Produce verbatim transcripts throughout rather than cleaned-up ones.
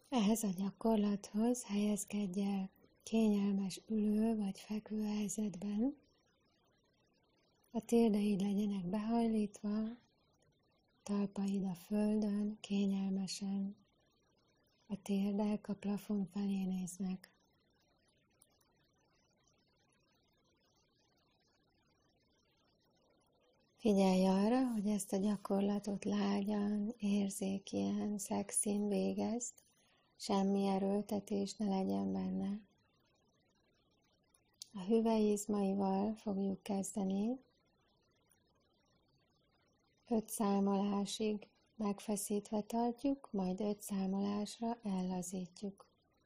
Ehhez a gyakorlathoz helyezkedj el kényelmes ülő vagy fekvő helyzetben. A térdeid legyenek behajlítva, talpaid a földön kényelmesen, a térdek a plafon felé néznek. Figyelj arra, hogy ezt a gyakorlatot lágyan, érzékien, szexin végezd, semmi erőltetés ne legyen benne. A hüvelyizmaival fogjuk kezdeni. Öt számolásig megfeszítve tartjuk, majd öt számolásra ellazítjuk.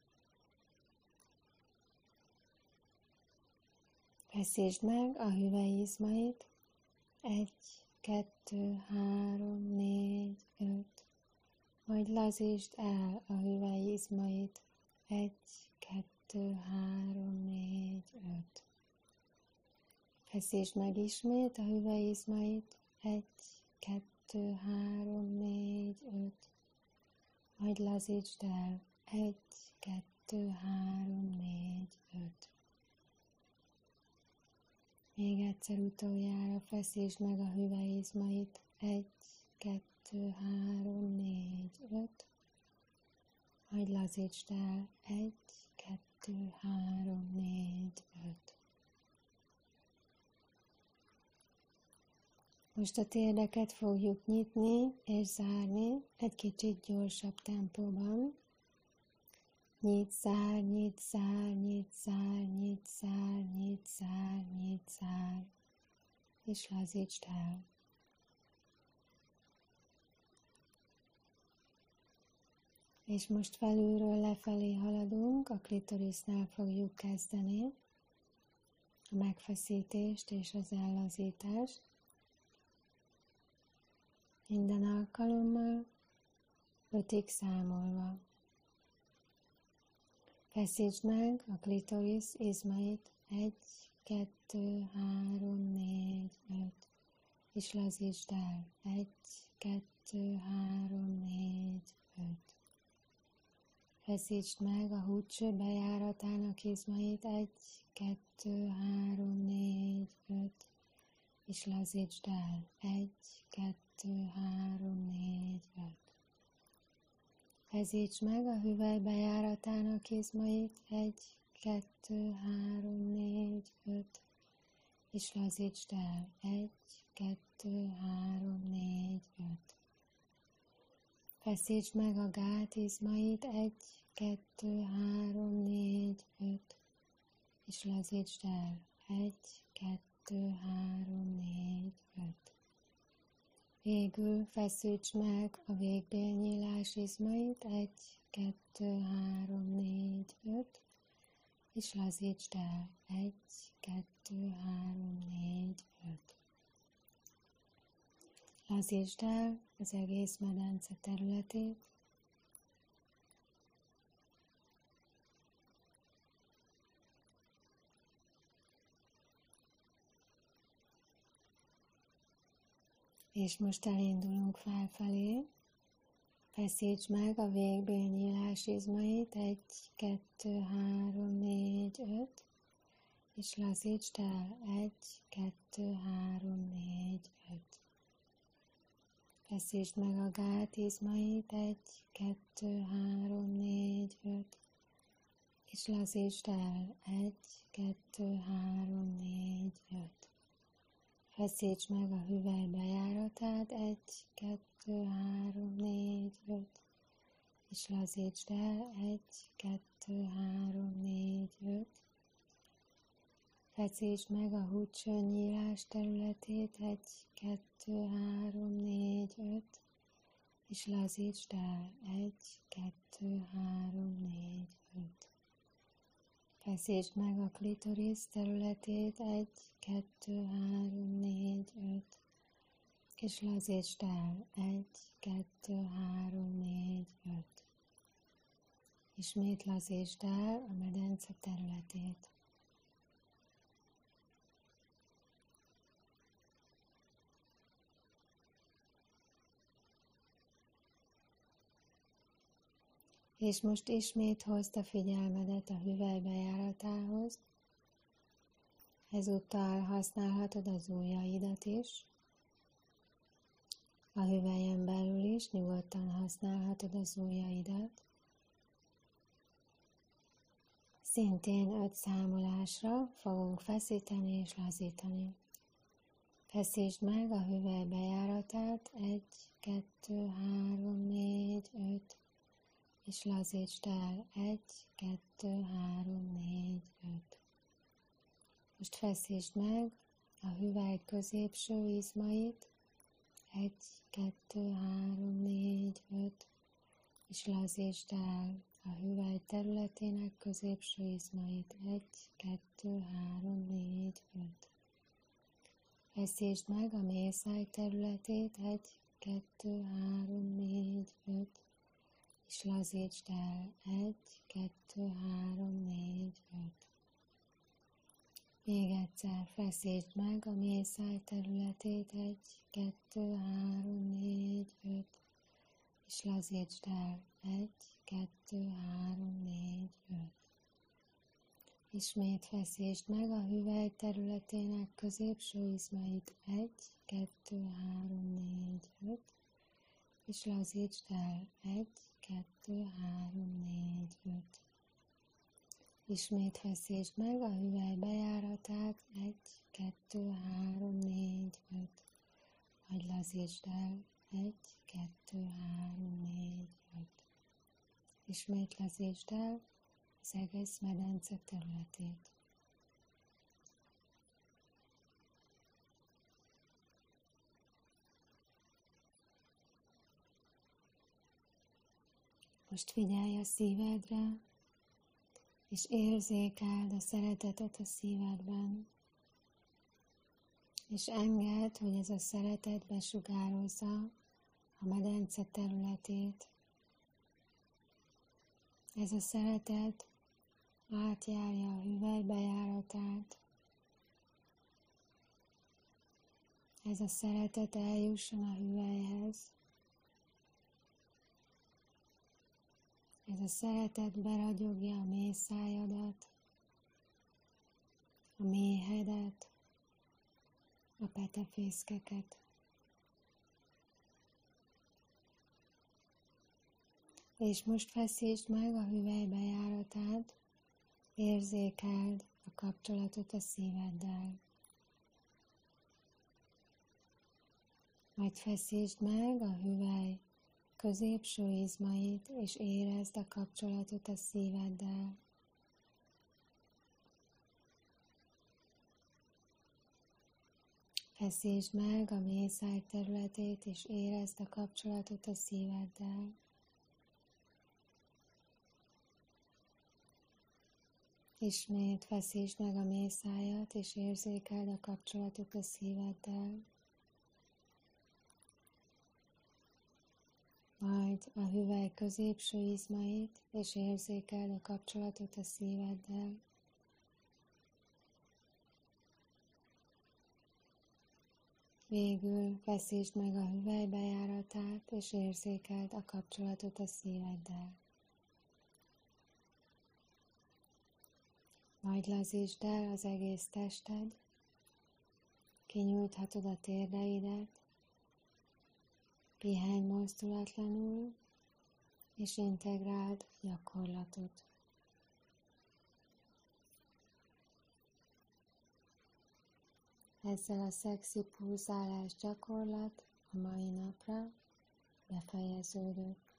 Feszítsd meg a hüvelyizmait. Egy, kettő, három, négy, öt. Majd lazítsd el a hüvelyizmait. Egy, kettő, három, négy, öt. Feszítsd meg ismét a hüvelyizmait. Egy, kettő, három, négy, öt. Majd lazítsd el. Egy, kettő, három, négy, öt. Még egyszer utoljára feszítsd meg a hüvelyizmait. Egy, kettő, három, négy, öt. Majd lazítsd el. Egy, kettő, három, négy, öt. Most a térdeket fogjuk nyitni és zárni egy kicsit gyorsabb tempóban. Nyit, zár, nyit, zár, nyit, zár, nyit, zár, nyit, zár, nyit, zár, és lazítsd el. És most felülről lefelé haladunk, a klitorisznál fogjuk kezdeni a megfeszítést és az ellazítást. Minden alkalommal ötig számolva. Feszítsd meg a klitoris izmait. Egy, kettő, három, négy, öt. És lazítsd el. Egy, kettő, három, négy, öt. Feszítsd meg a húdcső bejáratának izmait. Egy, kettő, három, négy, öt. És lazítsd el. Egy, kettő, három, négy, öt. Feszítsd meg a hüvely bejáratának izmait. Egy, kettő, három, négy, öt. És lazítsd el. Egy, kettő, három, négy, öt. Feszítsd meg a gát izmait. Egy, kettő, három, négy, öt. És lazítsd el. Egy, kettő, három, négy, öt. Végül feszítsd meg a végbélnyílás izmait. Egy, kettő, három, négy, öt. És lazítsd el. Egy, kettő, három, négy, öt. Lazítsd el az egész medence területét. És most elindulunk felfelé. Feszítsd meg a végbélnyílás izmait. Egy, kettő, három, négy, öt. És lazítsd el. Egy, kettő, három, négy, öt. Feszítsd meg a gát izmait. Egy, kettő, három, négy, öt. És lazítsd el. Egy, kettő, három, négy, öt. Feszítsd meg a hüvely bejáratát. Egy, kettő, három, négy, öt. És lazítsd el. Egy, kettő, három, négy, öt. Feszítsd meg a húdcsőnyílás területét. Egy, kettő, három, négy, öt. És lazítsd el. Egy, kettő, három, négy, öt. Feszítsd meg a klitoris területét. Egy, kettő, három, négy, öt. És lazítsd el. Egy, kettő, három, négy, öt. Ismét lazítsd el a medence területét. És most ismét hozd a figyelmedet a hüvely bejáratához. Ezúttal használhatod az ujjaidat is. A hüvelyen belül is nyugodtan használhatod az ujjaidat. Szintén öt számolásra fogunk feszíteni és lazítani. Feszítsd meg a hüvely bejáratát, egy, kettő, három, négy, öt, és lazítsd el, egy, kettő, három, négy, öt. Most feszítsd meg a hüvely középső izmait, egy, kettő, három, négy, öt, és lazítsd el a hüvely területének középső izmait, egy, kettő, három, négy, öt. Feszítsd meg a méhszáj területét, egy, kettő, három, négy, öt, és lazítsd el, egy, kettő, három, négy, öt. Még egyszer feszítsd meg a méhszáj területét, egy, kettő, három, négy, öt, és lazítsd el, egy, kettő, három, négy, öt. Ismét feszítsd meg a hüvely területének középső izmait, egy, kettő, három, négy, öt, és lazítsd el, egy, kettő, három, négy, öt. Ismét feszítsd meg a hüvely bejáratát, egy, kettő, három, négy, öt, majd lazítsd el, egy, kettő, három, négy, öt. Ismét lazítsd el az egész medence területét. Most figyelj a szívedre, és érzékeld a szeretetet a szívedben, és engedd, hogy ez a szeretet besugározza a medence területét. Ez a szeretet átjárja a hüvely bejáratát. Ez a szeretet eljusson a hüvelyhez. Ez a szeretet beragyogja a méhszájadat, a méhedet, a petefészkeket. És most feszítsd meg a hüvely bejáratát, érzékeld a kapcsolatot a szíveddel. Majd feszítsd meg a hüvely középső izmait, és érezd a kapcsolatot a szíveddel. Feszítsd meg a méhszáj területét, és érezd a kapcsolatot a szíveddel. Ismét feszítsd meg a méhszájat, és érzékeld a kapcsolatot a szíveddel. Majd a hüvely középső izmait, és érzékeld a kapcsolatot a szíveddel. Végül feszítsd meg a hüvely bejáratát, és érzékeld a kapcsolatot a szíveddel. Majd lazítsd el az egész tested, kinyújthatod a térdeidet, pihenj mozdulatlanul, és integráld a gyakorlatot. Ezzel a szexi pulzálás gyakorlat a mai napra befejeződött.